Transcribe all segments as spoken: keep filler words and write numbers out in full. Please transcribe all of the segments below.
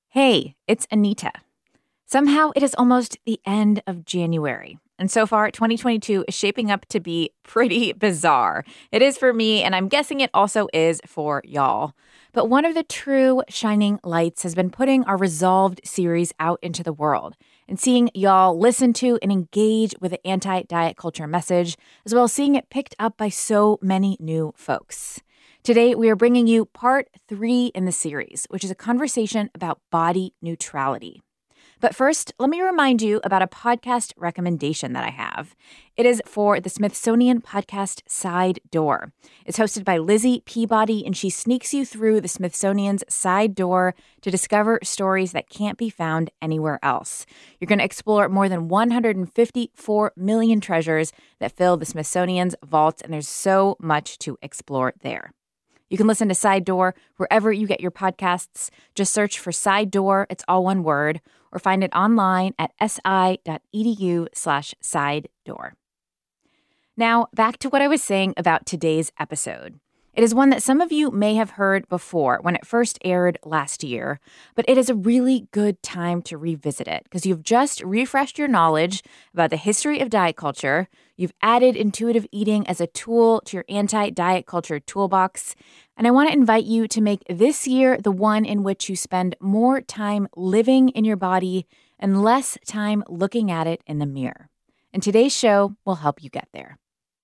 Hey, it's Anita. Somehow it is almost the end of January. And so far, twenty twenty-two is shaping up to be pretty bizarre. It is for me, and I'm guessing it also is for y'all. But one of the true shining lights has been putting our Resolved series out into the world and seeing y'all listen to and engage with the anti-diet culture message, as well as seeing it picked up by so many new folks. Today, we are bringing you part three in the series, which is a conversation about body neutrality. But first, let me remind you about a podcast recommendation that I have. It is for the Smithsonian podcast Side Door. It's hosted by Lizzie Peabody, and she sneaks you through the Smithsonian's side door to discover stories that can't be found anywhere else. You're going to explore more than one hundred fifty-four million treasures that fill the Smithsonian's vaults, and there's so much to explore there. You can listen to Side Door wherever you get your podcasts. Just search for Side Door, it's all one word, or find it online at si.edu slash side door. Now, back to what I was saying about today's episode. It is one that some of you may have heard before when it first aired last year, but it is a really good time to revisit it because you've just refreshed your knowledge about the history of diet culture, you've added intuitive eating as a tool to your anti-diet culture toolbox, and I want to invite you to make this year the one in which you spend more time living in your body and less time looking at it in the mirror. And today's show will help you get there.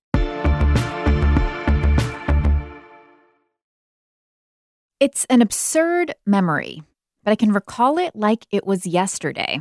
It's an absurd memory, but I can recall it like it was yesterday.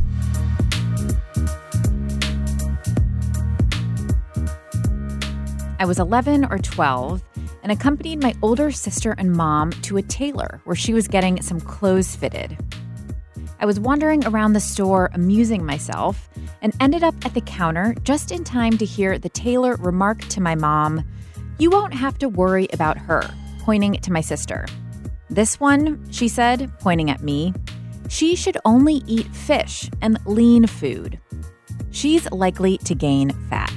I was eleven or twelve and accompanied my older sister and mom to a tailor where she was getting some clothes fitted. I was wandering around the store amusing myself and ended up at the counter just in time to hear the tailor remark to my mom, "You won't have to worry about her," pointing to my sister. "This one," she said, pointing at me, "she should only eat fish and lean food. She's likely to gain fat."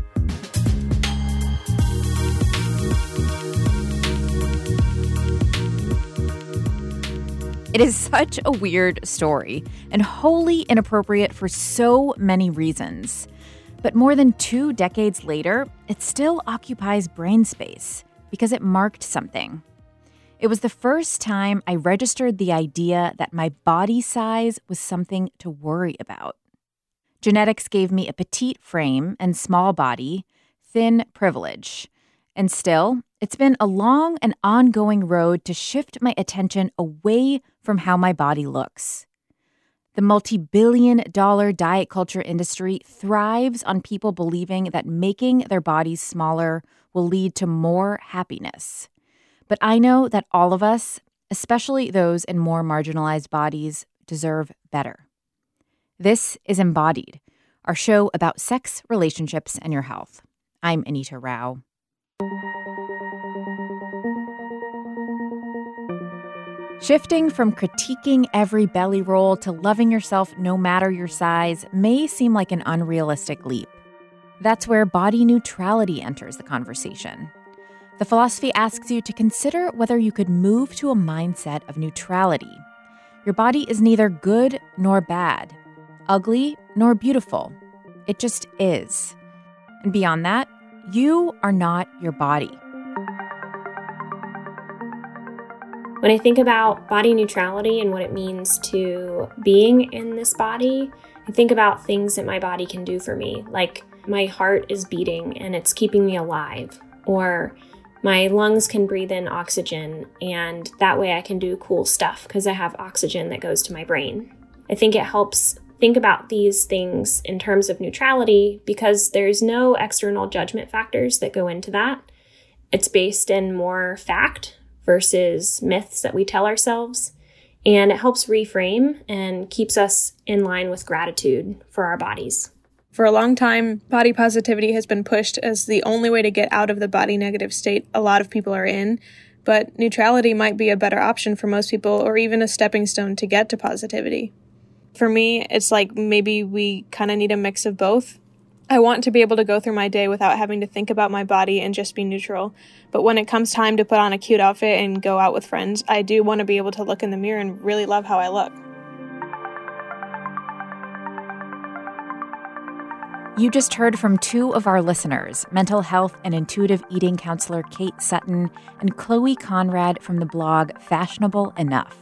It is such a weird story and wholly inappropriate for so many reasons. But more than two decades later, it still occupies brain space because it marked something. It was the first time I registered the idea that my body size was something to worry about. Genetics gave me a petite frame and small body, thin privilege. And still, it's been a long and ongoing road to shift my attention away from how my body looks. The multi-billion dollar diet culture industry thrives on people believing that making their bodies smaller will lead to more happiness. But I know that all of us, especially those in more marginalized bodies, deserve better. This is Embodied, our show about sex, relationships, and your health. I'm Anita Rao. Shifting from critiquing every belly roll to loving yourself no matter your size may seem like an unrealistic leap. That's where body neutrality enters the conversation. The philosophy asks you to consider whether you could move to a mindset of neutrality. Your body is neither good nor bad, ugly nor beautiful. It just is. And beyond that, you are not your body. When I think about body neutrality and what it means to being in this body, I think about things that my body can do for me, like my heart is beating and it's keeping me alive, or my lungs can breathe in oxygen, and that way I can do cool stuff because I have oxygen that goes to my brain. I think it helps think about these things in terms of neutrality because there's no external judgment factors that go into that. It's based in more fact versus myths that we tell ourselves, and it helps reframe and keeps us in line with gratitude for our bodies. For a long time, body positivity has been pushed as the only way to get out of the body negative state a lot of people are in, but neutrality might be a better option for most people, or even a stepping stone to get to positivity. For me, it's like maybe we kind of need a mix of both. I want to be able to go through my day without having to think about my body and just be neutral. But when it comes time to put on a cute outfit and go out with friends, I do want to be able to look in the mirror and really love how I look. You just heard from two of our listeners, mental health and intuitive eating counselor Kate Sutton and Chloe Conrad from the blog Fashionable Enough.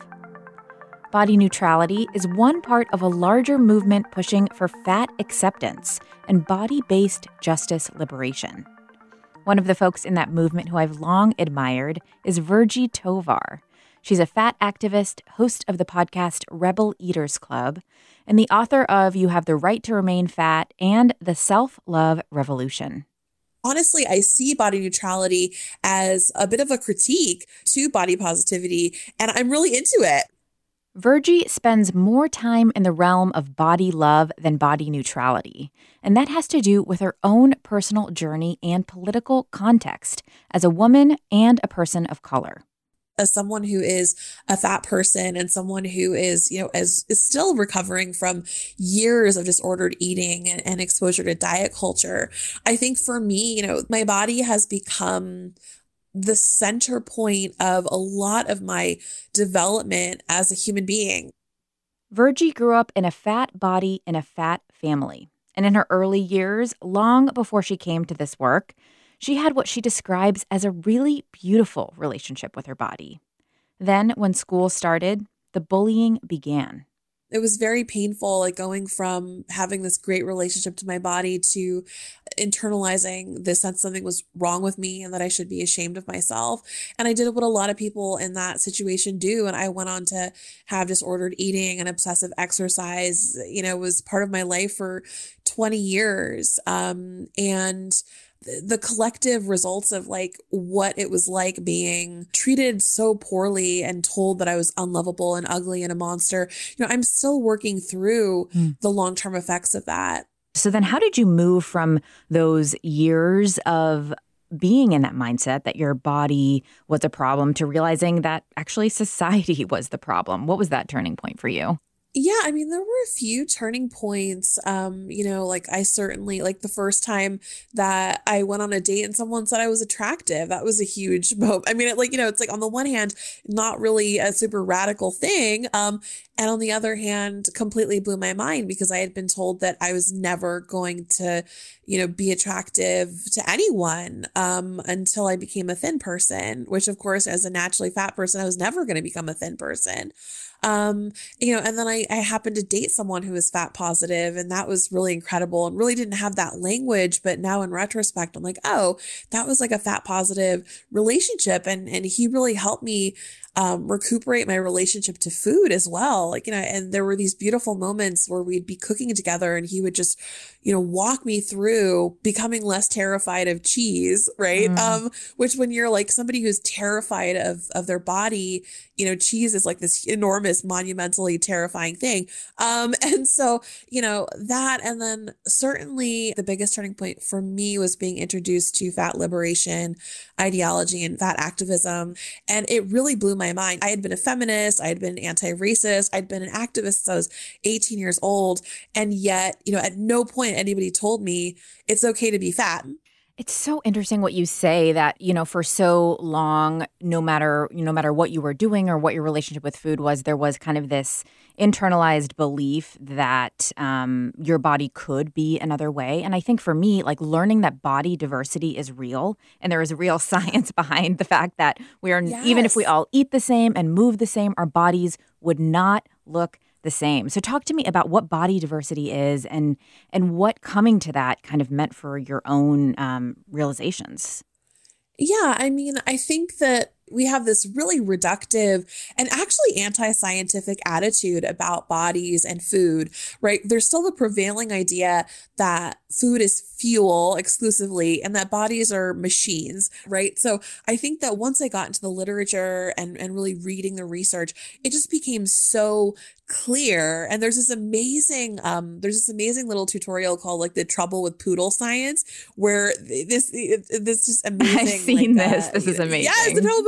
Body neutrality is one part of a larger movement pushing for fat acceptance and body-based justice liberation. One of the folks in that movement who I've long admired is Virgie Tovar. She's a fat activist, host of the podcast Rebel Eaters Club, and the author of You Have the Right to Remain Fat and The Self-Love Revolution. Honestly, I see body neutrality as a bit of a critique to body positivity, and I'm really into it. Virgie spends more time in the realm of body love than body neutrality, and that has to do with her own personal journey and political context as a woman and a person of color. As someone who is a fat person and someone who is, you know, is, is still recovering from years of disordered eating and, and exposure to diet culture, I think for me, you know, my body has become the center point of a lot of my development as a human being. Virgie grew up in a fat body in a fat family. And in her early years, long before she came to this work, she had what she describes as a really beautiful relationship with her body. Then, when school started, the bullying began. It was very painful, like going from having this great relationship to my body to internalizing the sense something was wrong with me and that I should be ashamed of myself. And I did what a lot of people in that situation do. And I went on to have disordered eating and obsessive exercise, you know, was part of my life for twenty years. Um, and the collective results of like what it was like being treated so poorly and told that I was unlovable and ugly and a monster, you know, I'm still working through mm. the long-term effects of that. So then how did you move from those years of being in that mindset that your body was a problem to realizing that actually society was the problem? What was that turning point for you? Yeah, I mean, there were a few turning points. Um, you know, like I certainly, like the first time that I went on a date and someone said I was attractive, that was a huge moment. I mean, it, like, you know, it's like on the one hand, not really a super radical thing. Um, and on the other hand, completely blew my mind because I had been told that I was never going to, you know, be attractive to anyone um, until I became a thin person, which of course, as a naturally fat person, I was never going to become a thin person. Um, you know, and then I, I happened to date someone who was fat positive, and that was really incredible and really didn't have that language. But now in retrospect, I'm like, oh, that was like a fat positive relationship. And, and he really helped me um, recuperate my relationship to food as well. Like, you know, and there were these beautiful moments where we'd be cooking together and he would just, you know, walk me through becoming less terrified of cheese, right? Mm. Um, which when you're like somebody who's terrified of, of their body, you know, cheese is like this enormous, monumentally terrifying thing. Um, and so, you know, that, and then certainly the biggest turning point for me was being introduced to fat liberation ideology and fat activism. And it really blew my mind. I had been a feminist. I had been anti-racist. I'd been an activist since I was eighteen years old. And yet, you know, at no point anybody told me it's okay to be fat. It's so interesting what you say that, you know, for so long, no matter, no matter what you were doing or what your relationship with food was, there was kind of this internalized belief that um, your body could be another way. And I think for me, like learning that body diversity is real and there is real science behind the fact that we are, yes. even if we all eat the same and move the same, our bodies would not look the same. So talk to me about what body diversity is and and what coming to that kind of meant for your own um, realizations. Yeah, I mean, I think that we have this really reductive and actually anti-scientific attitude about bodies and food, right? There's still the prevailing idea that food is fuel exclusively and that bodies are machines, right? So I think that once I got into the literature and, and really reading the research, it just became so clear. And there's this amazing, um, there's this amazing little tutorial called like the Trouble with Poodle Science, where this, this just amazing. I've seen like, this. Uh, this is amazing. Yeah, it's the Trouble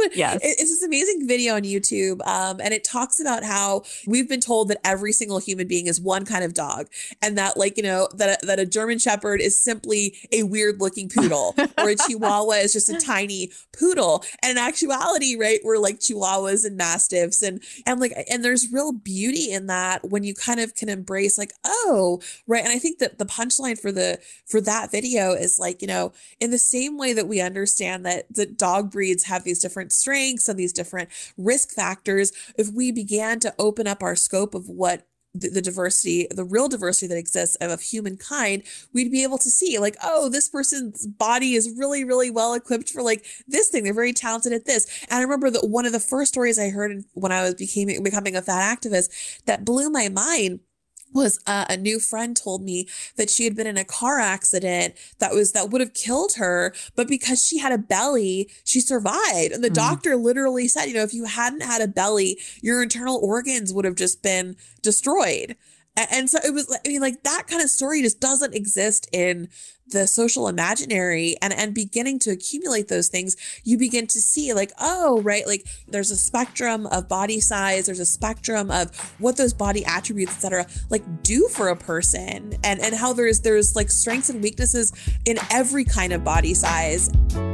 Yes. It, it's this amazing video on YouTube. Um, and it talks about how we've been told that every single human being is one kind of dog. And that like, you know, that, that a German Shepherd is simply a weird looking poodle or a Chihuahua is just a tiny poodle. And in actuality, right, we're like Chihuahuas and Mastiffs and, and like, and there's real beauty in that when you kind of can embrace like, oh, right. And I think that the punchline for the, for that video is like, you know, in the same way that we understand that the dog breeds have these different strengths and these different risk factors, if we began to open up our scope of what the, the diversity, the real diversity that exists of, of humankind, we'd be able to see like, oh, this person's body is really, really well equipped for like this thing. They're very talented at this. And I remember that one of the first stories I heard when I was became, becoming a fat activist that blew my mind was uh, a new friend told me that she had been in a car accident that was that would have killed her, but because she had a belly, she survived. And the mm. doctor literally said, you know, if you hadn't had a belly, your internal organs would have just been destroyed. And, and so it was, I mean, like that kind of story just doesn't exist in the social imaginary, and, and beginning to accumulate those things, you begin to see like, oh, right. Like there's a spectrum of body size. There's a spectrum of what those body attributes, et cetera, like do for a person, and, and how there's, there's like strengths and weaknesses in every kind of body size.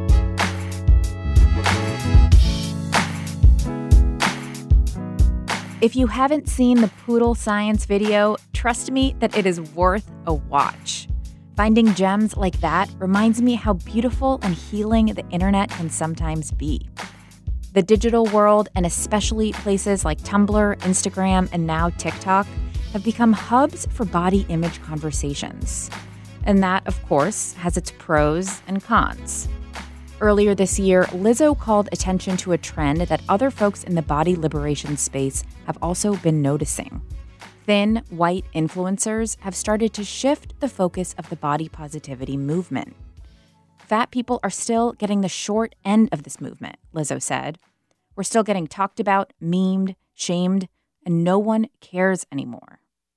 If you haven't seen the Poodle Science video, trust me that it is worth a watch. Finding gems like that reminds me how beautiful and healing the internet can sometimes be. The digital world, and especially places like Tumblr, Instagram, and now TikTok, have become hubs for body image conversations. And that, of course, has its pros and cons. Earlier this year, Lizzo called attention to a trend that other folks in the body liberation space have also been noticing. Thin, white influencers have started to shift the focus of the body positivity movement. Fat people are still getting the short end of this movement, Lizzo said. We're still getting talked about, memed, shamed, and no one cares anymore.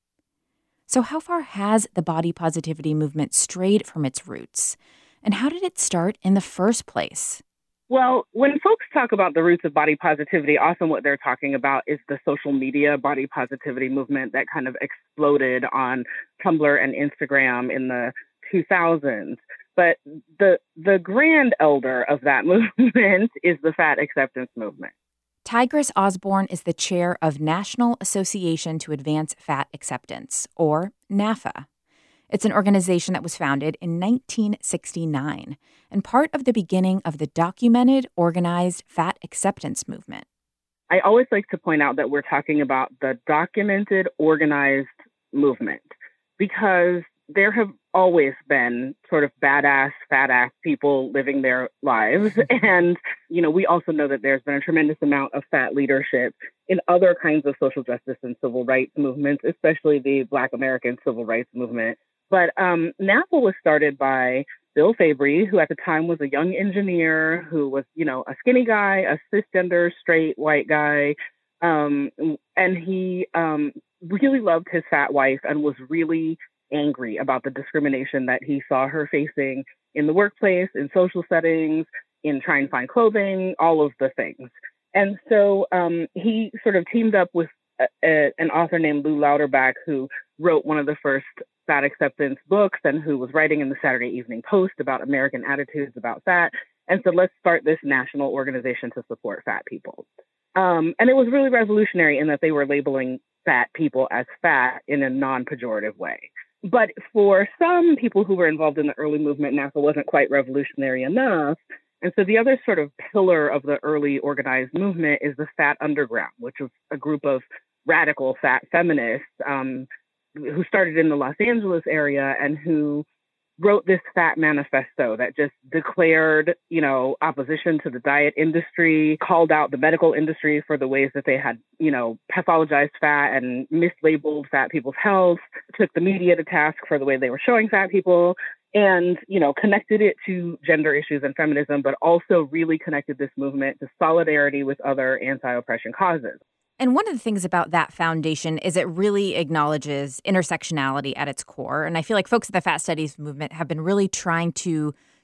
So how far has the body positivity movement strayed from its roots? And how did it start in the first place? Well, when folks talk about the roots of body positivity, often what they're talking about is the social media body positivity movement that kind of exploded on Tumblr and Instagram in the two thousands. But the the grand elder of that movement is the fat acceptance movement. Tigris Osborne is the chair of National Association to Advance Fat Acceptance, or NAFA. It's an organization that was founded in nineteen sixty-nine and part of the beginning of the documented, organized fat acceptance movement. I always like to point out that we're talking about the documented, organized movement because there have always been sort of badass, fat-ass people living their lives. And, you know, we also know that there's been a tremendous amount of fat leadership in other kinds of social justice and civil rights movements, especially the Black American civil rights movement. But um, NAFA was started by Bill Fabry, who at the time was a young engineer who was, you know, a skinny guy, a cisgender, straight, white guy. Um, and he um, really loved his fat wife and was really angry about the discrimination that he saw her facing in the workplace, in social settings, in trying to find clothing, all of the things. And so um, he sort of teamed up with a, a, an author named Lou Lauterbach, who wrote one of the first fat acceptance books and who was writing in the Saturday Evening Post about American attitudes about fat. And so let's start this national organization to support fat people. Um, and it was really revolutionary in that they were labeling fat people as fat in a non-pejorative way. But for some people who were involved in the early movement, NAFA wasn't quite revolutionary enough. And so the other sort of pillar of the early organized movement is the Fat Underground, which was a group of radical fat feminists um, who started in the Los Angeles area and who wrote this fat manifesto that just declared, you know, opposition to the diet industry, called out the medical industry for the ways that they had, you know, pathologized fat and mislabeled fat people's health, took the media to task for the way they were showing fat people, and, you know, connected it to gender issues and feminism, but also really connected this movement to solidarity with other anti-oppression causes. And one of the things about that foundation is it really acknowledges intersectionality at its core. And I feel like folks at the Fat Studies movement have been really trying to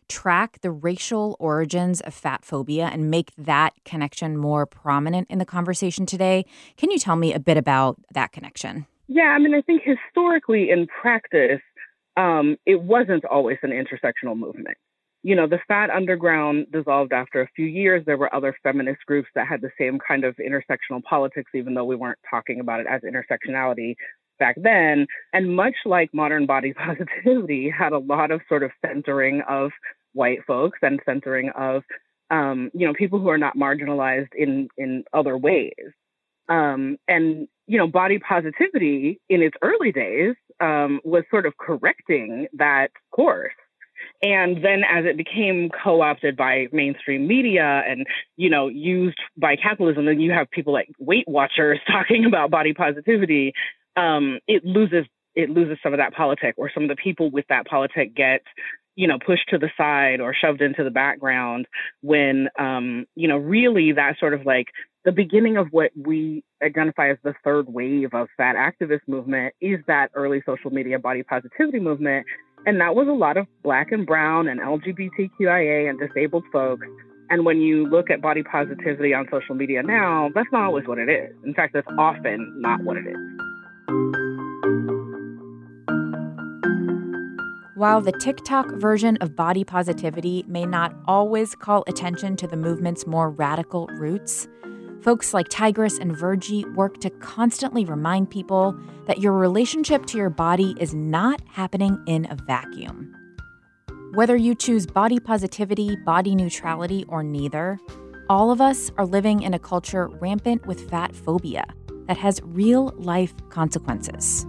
track the racial origins of fat phobia and make that connection more prominent in the conversation today. Can you tell me a bit about that connection? Yeah, I mean, I think historically in practice, um, it wasn't always an intersectional movement. You know, the fat underground dissolved after a few years. There were other feminist groups that had the same kind of intersectional politics, even though we weren't talking about it as intersectionality back then. And much like modern body positivity, had a lot of sort of centering of white folks and centering of, um, you know, people who are not marginalized in, in other ways. Um, and, you know, body positivity in its early days um, was sort of correcting that course. And then as it became co-opted by mainstream media and, you know, used by capitalism, then you have people like Weight Watchers talking about body positivity, um, it loses it loses some of that politic, or some of the people with that politic get, you know, pushed to the side or shoved into the background when, um, you know, really that sort of like the beginning of what we identify as the third wave of fat activist movement is that early social media body positivity movement. And that was a lot of Black and brown and L G B T Q I A and disabled folks. And when you look at body positivity on social media now, that's not always what it is. In fact, that's often not what it is. While the TikTok version of body positivity may not always call attention to the movement's more radical roots, folks like Tigress and Virgie work to constantly remind people that your relationship to your body is not happening in a vacuum. Whether you choose body positivity, body neutrality, or neither, all of us are living in a culture rampant with fat phobia that has real-life consequences.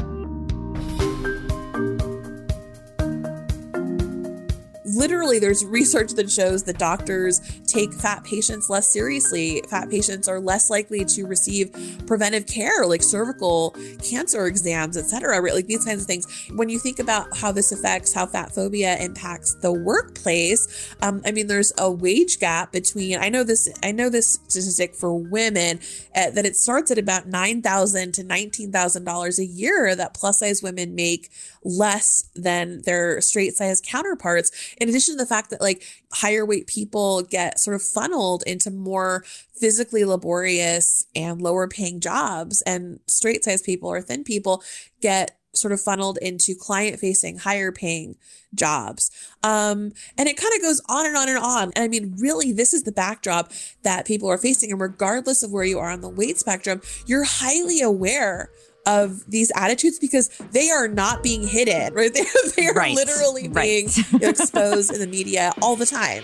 Literally, there's research that shows that doctors take fat patients less seriously. Fat patients are less likely to receive preventive care, like cervical cancer exams, et cetera, right? Like these kinds of things. When you think about how this affects how fat phobia impacts the workplace, um, I mean, there's a wage gap between, I know this, I know this statistic for women, uh, that it starts at about nine thousand to nineteen thousand dollars a year that plus size women make less than their straight size counterparts. In addition to the fact that like higher weight people get sort of funneled into more physically laborious and lower paying jobs, and straight size people or thin people get sort of funneled into client facing, higher paying jobs. Um, and it kind of goes on and on and on. And I mean, really, this is the backdrop that people are facing. And regardless of where you are on the weight spectrum, you're highly aware of these attitudes because they are not being hidden, right? They, they are right. literally right. being exposed in the media all the time.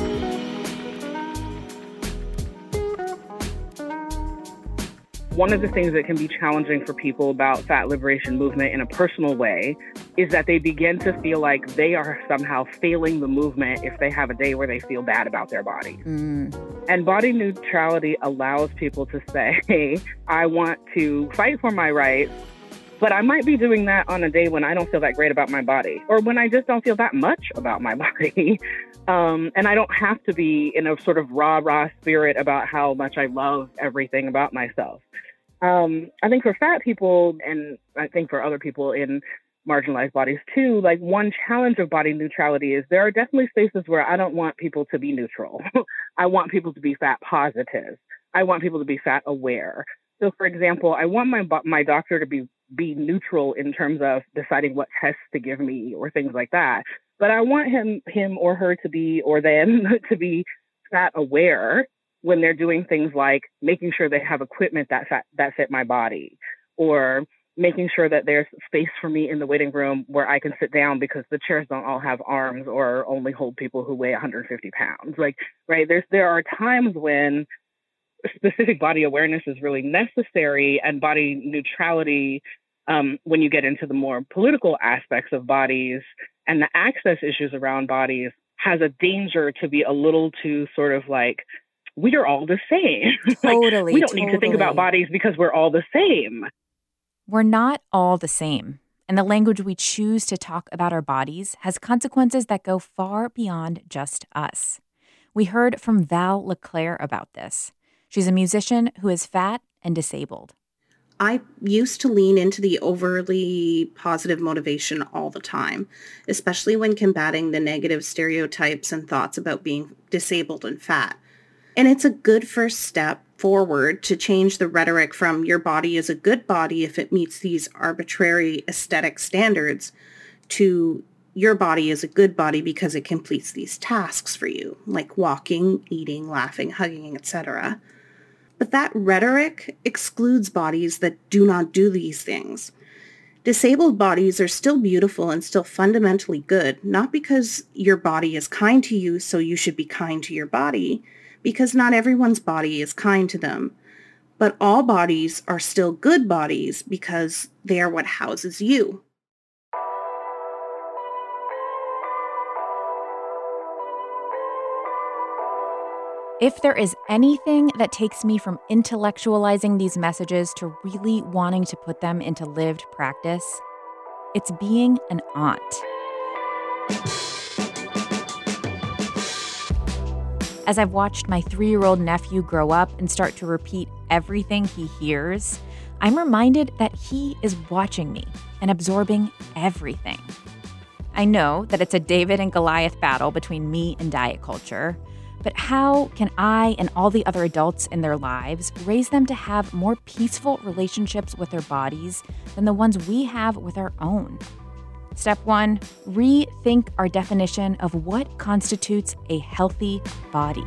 One of the things that can be challenging for people about fat liberation movement in a personal way is that they begin to feel like they are somehow failing the movement if they have a day where they feel bad about their body. Mm. And body neutrality allows people to say, hey, I want to fight for my rights, but I might be doing that on a day when I don't feel that great about my body, or when I just don't feel that much about my body. Um, and I don't have to be in a sort of rah, rah spirit about how much I love everything about myself. Um, I think for fat people, and I think for other people in marginalized bodies too, like one challenge of body neutrality is there are definitely spaces where I don't want people to be neutral. I want people to be fat positive. I want people to be fat aware. So for example, I want my my doctor to be, be neutral in terms of deciding what tests to give me or things like that. But I want him, him or her to be, or them to be fat aware when they're doing things like making sure they have equipment that fat, that fit my body, or making sure that there's space for me in the waiting room where I can sit down because the chairs don't all have arms or only hold people who weigh one hundred fifty pounds. Like, right, there's, there are times when specific body awareness is really necessary, and body neutrality, um, when you get into the more political aspects of bodies and the access issues around bodies, has a danger to be a little too sort of like, we are all the same. Totally. like, we don't totally. need to think about bodies because we're all the same. We're not all the same. And the language we choose to talk about our bodies has consequences that go far beyond just us. We heard from Val LeClaire about this. She's a musician who is fat and disabled. I used to lean into the overly positive motivation all the time, especially when combating the negative stereotypes and thoughts about being disabled and fat. And it's a good first step forward to change the rhetoric from your body is a good body if it meets these arbitrary aesthetic standards to your body is a good body because it completes these tasks for you, like walking, eating, laughing, hugging, et cetera. But that rhetoric excludes bodies that do not do these things. Disabled bodies are still beautiful and still fundamentally good, not because your body is kind to you, so you should be kind to your body, because not everyone's body is kind to them. But all bodies are still good bodies because they are what houses you. If there is anything that takes me from intellectualizing these messages to really wanting to put them into lived practice, it's being an aunt. As I've watched my three-year-old nephew grow up and start to repeat everything he hears, I'm reminded that he is watching me and absorbing everything. I know that it's a David and Goliath battle between me and diet culture, but how can I and all the other adults in their lives raise them to have more peaceful relationships with their bodies than the ones we have with our own? Step one, rethink our definition of what constitutes a healthy body.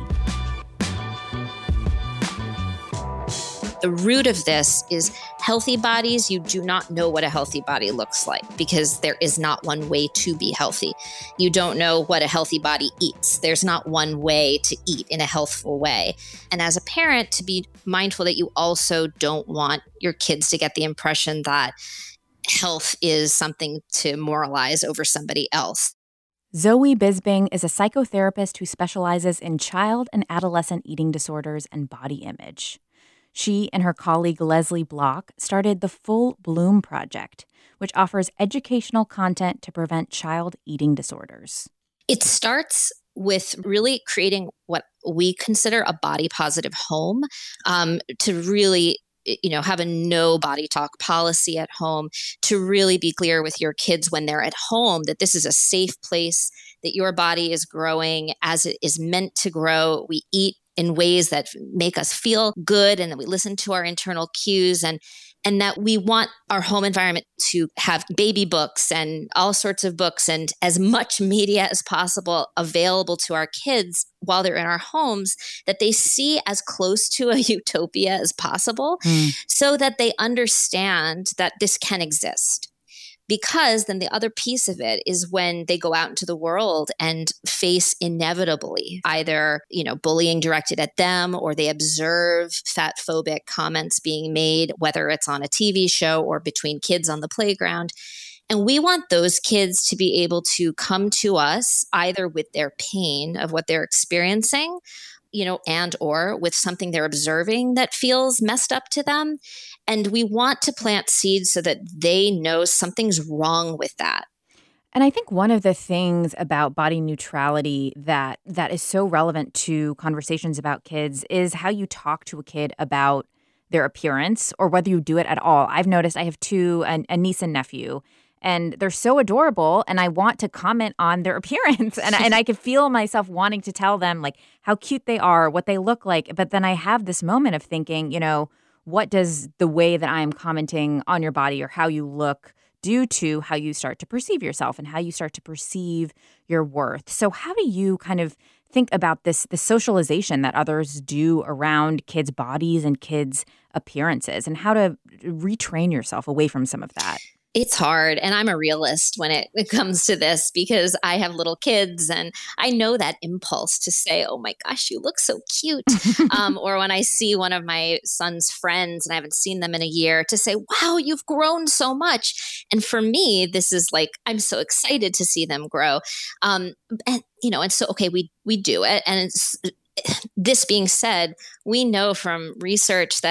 The root of this is healthy bodies. You do not know what a healthy body looks like because there is not one way to be healthy. You don't know what a healthy body eats. There's not one way to eat in a healthful way. And as a parent, to be mindful that you also don't want your kids to get the impression that health is something to moralize over somebody else. Zoe Bisbing is a psychotherapist who specializes in child and adolescent eating disorders and body image. She and her colleague Leslie Block started the Full Bloom Project, which offers educational content to prevent child eating disorders. It starts with really creating what we consider a body positive home, um, to really you know, have a no body talk policy at home, to really be clear with your kids when they're at home that this is a safe place, that your body is growing as it is meant to grow. We eat in ways that make us feel good and that we listen to our internal cues, and and that we want our home environment to have baby books and all sorts of books and as much media as possible available to our kids while they're in our homes, that they see as close to a utopia as possible, mm. so that they understand that this can exist. Because then the other piece of it is when they go out into the world and face inevitably either, you know, bullying directed at them, or they observe fat phobic comments being made, whether it's on a T V show or between kids on the playground. And we want those kids to be able to come to us either with their pain of what they're experiencing, you know, and or with something they're observing that feels messed up to them. And we want to plant seeds so that they know something's wrong with that. And I think one of the things about body neutrality that that is so relevant to conversations about kids is how you talk to a kid about their appearance, or whether you do it at all. I've noticed I have two, a, a niece and nephew, and they're so adorable, and I want to comment on their appearance. And, and I can feel myself wanting to tell them, like, how cute they are, what they look like. But then I have this moment of thinking, you know, what does the way that I'm commenting on your body or how you look do to how you start to perceive yourself and how you start to perceive your worth? So how do you kind of think about this, the socialization that others do around kids' bodies and kids' appearances, and how to retrain yourself away from some of that? It's hard. And I'm a realist when it, it comes to this, because I have little kids and I know that impulse to say, oh my gosh, you look so cute. um, or when I see one of my son's friends and I haven't seen them in a year, to say, wow, you've grown so much. And for me, this is like, I'm so excited to see them grow. Um, and, you know, and so, okay, we, we do it. And it's, this being said, we know from research that it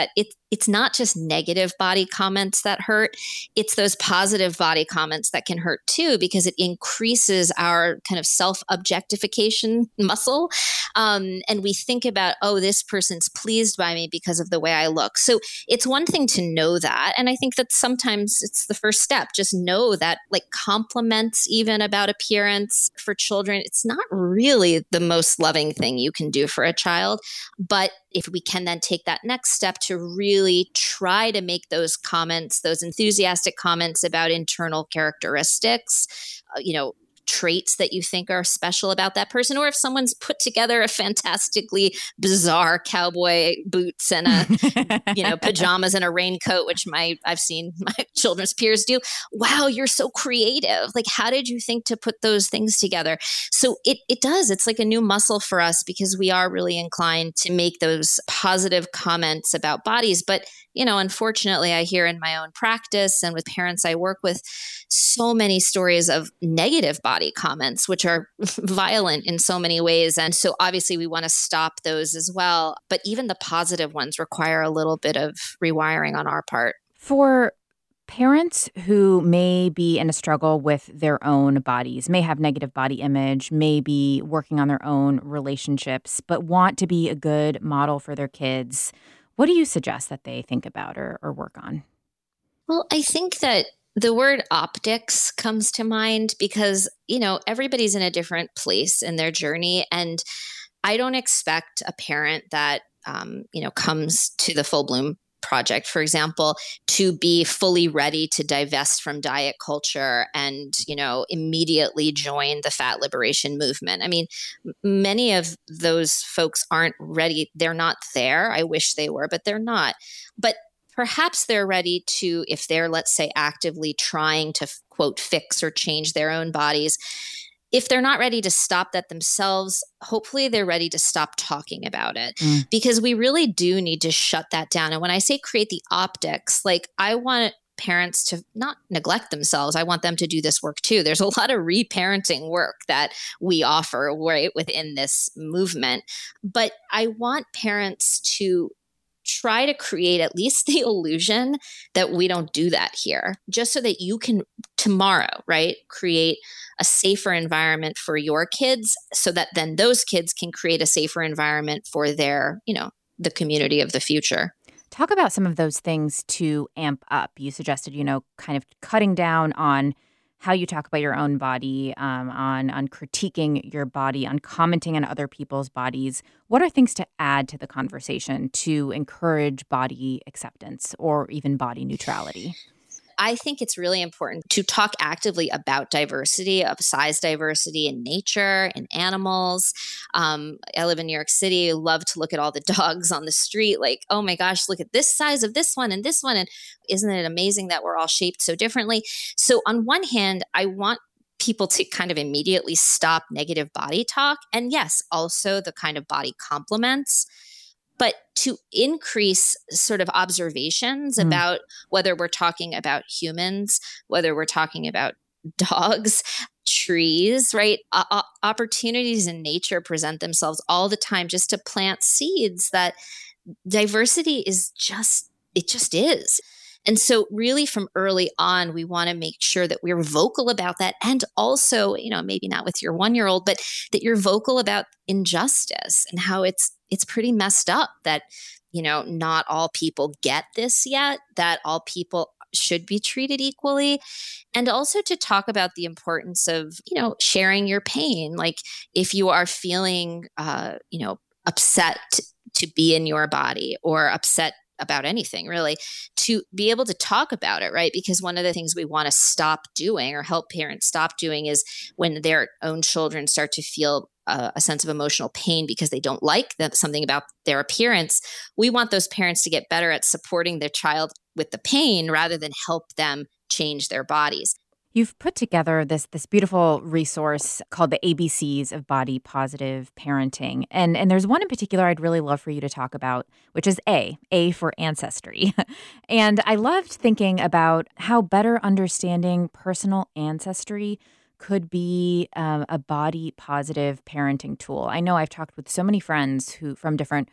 it's not just negative body comments that hurt. It's those positive body comments that can hurt too, because it increases our kind of self-objectification muscle. Um, and we think about, oh, this person's pleased by me because of the way I look. So it's one thing to know that. And I think that sometimes it's the first step. Just know that like compliments even about appearance for children, it's not really the most loving thing you can do for a child. But if we can then take that next step to really try to make those comments, those enthusiastic comments about internal characteristics, uh, you know, traits that you think are special about that person, or if someone's put together a fantastically bizarre cowboy boots and a, you know, pajamas and a raincoat, which my I've seen my children's peers do. Wow, you're so creative. Like, how did you think to put those things together? So it it does. It's like a new muscle for us because we are really inclined to make those positive comments about bodies. But, you know, unfortunately, I hear in my own practice and with parents I work with so many stories of negative body comments, which are violent in so many ways. And so obviously we want to stop those as well. But even the positive ones require a little bit of rewiring on our part. For parents who may be in a struggle with their own bodies, may have negative body image, may be working on their own relationships, but want to be a good model for their kids, what do you suggest that they think about or, or work on? Well, I think that the word optics comes to mind because, you know, everybody's in a different place in their journey. And I don't expect a parent that, um, you know, comes to the Full Bloom Project, for example, to be fully ready to divest from diet culture and, you know, immediately join the fat liberation movement. I mean, m- many of those folks aren't ready. They're not there. I wish they were, but they're not. But perhaps they're ready to, if they're, let's say, actively trying to, quote, fix or change their own bodies. If they're not ready to stop that themselves, hopefully they're ready to stop talking about it mm. because we really do need to shut that down. And when I say create the optics, like I want parents to not neglect themselves. I want them to do this work too. There's a lot of reparenting work that we offer right within this movement. But I want parents to try to create at least the illusion that we don't do that here, just so that you can tomorrow, right, create a safer environment for your kids so that then those kids can create a safer environment for their, you know, the community of the future. Talk about some of those things to amp up. You suggested, you know, kind of cutting down on how you talk about your own body, um, on on critiquing your body, on commenting on other people's bodies. What are things to add to the conversation to encourage body acceptance or even body neutrality? I think it's really important to talk actively about diversity, of size diversity in nature, in animals. Um, I live in New York City. I love to look at all the dogs on the street. Like, oh my gosh, look at this size of this one and this one. And isn't it amazing that we're all shaped so differently? So on one hand, I want people to kind of immediately stop negative body talk. And yes, also the kind of body compliments. But to increase sort of observations mm. about whether we're talking about humans, whether we're talking about dogs, trees, right? O- opportunities in nature present themselves all the time just to plant seeds that diversity is just, it just is. And so really from early on, we want to make sure that we're vocal about that. And also, you know, maybe not with your one-year-old, but that you're vocal about injustice and how it's it's pretty messed up that, you know, not all people get this yet, that all people should be treated equally. And also to talk about the importance of, you know, sharing your pain. Like if you are feeling, uh, you know, upset t- to be in your body or upset about anything really, to be able to talk about it, right? Because one of the things we want to stop doing or help parents stop doing is when their own children start to feel uh, a sense of emotional pain because they don't like that, something about their appearance, we want those parents to get better at supporting their child with the pain rather than help them change their bodies. You've put together this this beautiful resource called the A B Cs of Body Positive Parenting. And, and there's one in particular I'd really love for you to talk about, which is A, A for ancestry. And I loved thinking about how better understanding personal ancestry could be um, a body positive parenting tool. I know I've talked with so many friends who from different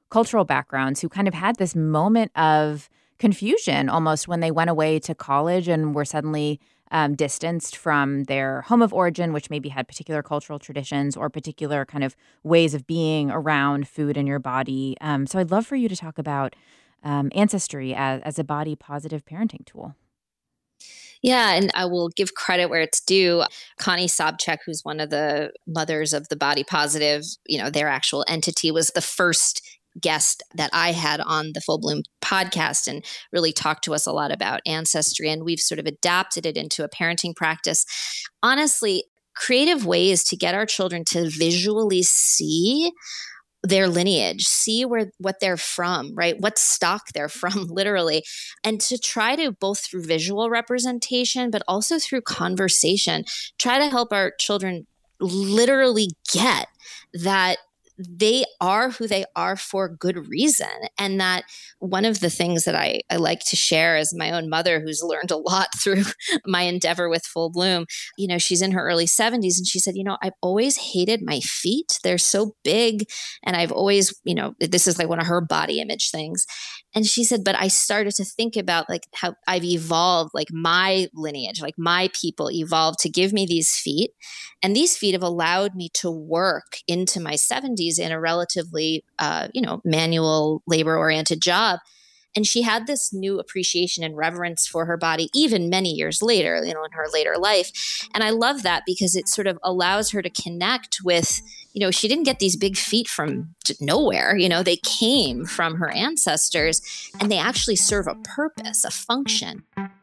cultural backgrounds who kind of had this moment of confusion almost when they went away to college and were suddenly um, distanced from their home of origin, which maybe had particular cultural traditions or particular kind of ways of being around food in your body. Um, so I'd love for you to talk about um, ancestry as, as a body positive parenting tool. Yeah, and I will give credit where it's due. Connie Sobczak, who's one of the mothers of the Body Positive, you know, their actual entity, was the first guest that I had on the Full Bloom podcast and really talked to us a lot about ancestry. And we've sort of adapted it into a parenting practice. Honestly, creative ways to get our children to visually see their lineage, see where what they're from, right? What stock they're from, literally. And to try to, both through visual representation, but also through conversation, try to help our children literally get that they are who they are for good reason. And that one of the things that I, I like to share as my own mother, who's learned a lot through my endeavor with Full Bloom, you know, she's in her early seventies and she said, you know, I've always hated my feet. They're so big. And I've always, you know, this is like one of her body image things. And she said, but I started to think about like how I've evolved, like my lineage, like my people evolved to give me these feet. And these feet have allowed me to work into my seventies in a relatively, uh, you know, manual labor oriented job. And she had this new appreciation and reverence for her body, even many years later, you know, in her later life. And I love that because it sort of allows her to connect with, you know, she didn't get these big feet from nowhere. You know, they came from her ancestors and they actually serve a purpose, a function.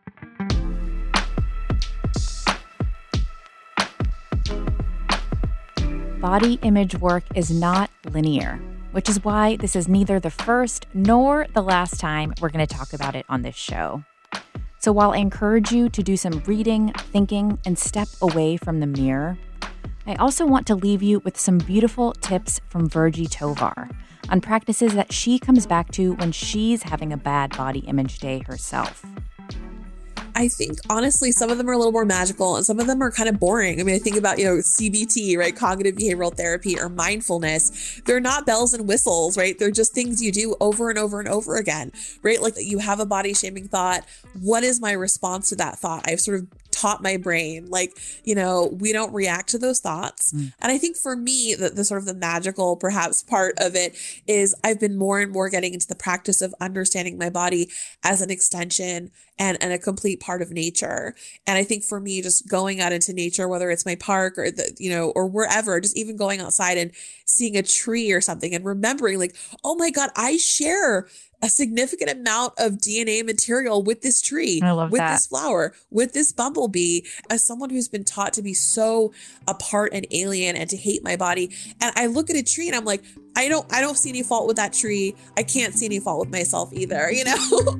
Body image work is not linear, which is why this is neither the first nor the last time we're going to talk about it on this show. So while I encourage you to do some reading, thinking, and step away from the mirror, I also want to leave you with some beautiful tips from Virgie Tovar on practices that she comes back to when she's having a bad body image day herself. I think, honestly, some of them are a little more magical and some of them are kind of boring. I mean, I think about, you know, C B T, right? Cognitive behavioral therapy or mindfulness. They're not bells and whistles, right? They're just things you do over and over and over again, right? Like you have a body shaming thought. What is my response to that thought? I've sort of taught my brain, like, you know, we don't react to those thoughts. Mm. And I think for me, the, the sort of the magical perhaps part of it is I've been more and more getting into the practice of understanding my body as an extension and, and a complete part of nature. And I think for me, just going out into nature, whether it's my park or the, you know, or wherever, just even going outside and seeing a tree or something and remembering like, oh my God, I share a significant amount of D N A material with this tree, I love with that. this flower, with this bumblebee, as someone who's been taught to be so apart and alien and to hate my body. And I look at a tree and I'm like, I don't, I don't see any fault with that tree. I can't see any fault with myself either, you know?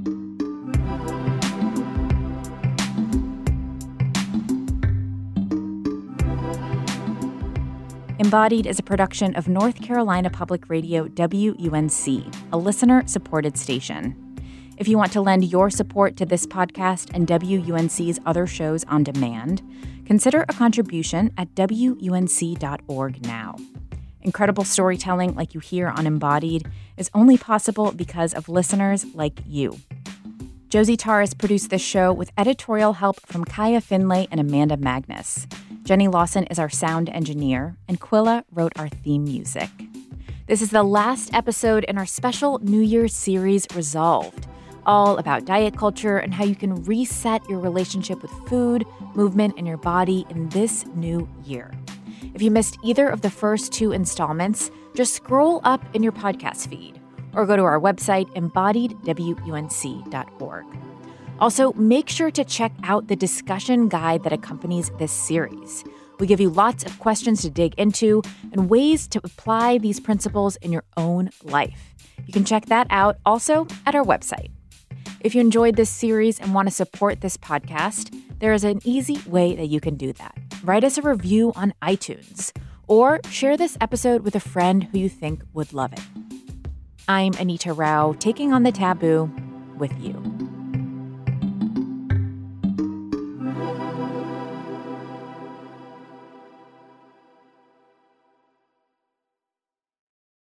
Embodied is a production of North Carolina Public Radio W U N C, a listener-supported station. If you want to lend your support to this podcast and W U N C's other shows on demand, consider a contribution at W U N C dot org now. Incredible storytelling like you hear on Embodied is only possible because of listeners like you. Josie Torres produced this show with editorial help from Kaya Finlay and Amanda Magnus. Jenny Lawson is our sound engineer, and Quilla wrote our theme music. This is the last episode in our special New Year's series, Resolved, all about diet culture and how you can reset your relationship with food, movement, and your body in this new year. If you missed either of the first two installments, just scroll up in your podcast feed or go to our website, embodied w u n c dot org. Also, make sure to check out the discussion guide that accompanies this series. We give you lots of questions to dig into and ways to apply these principles in your own life. You can check that out also at our website. If you enjoyed this series and want to support this podcast, there is an easy way that you can do that. Write us a review on iTunes or share this episode with a friend who you think would love it. I'm Anita Rao, taking on the taboo with you.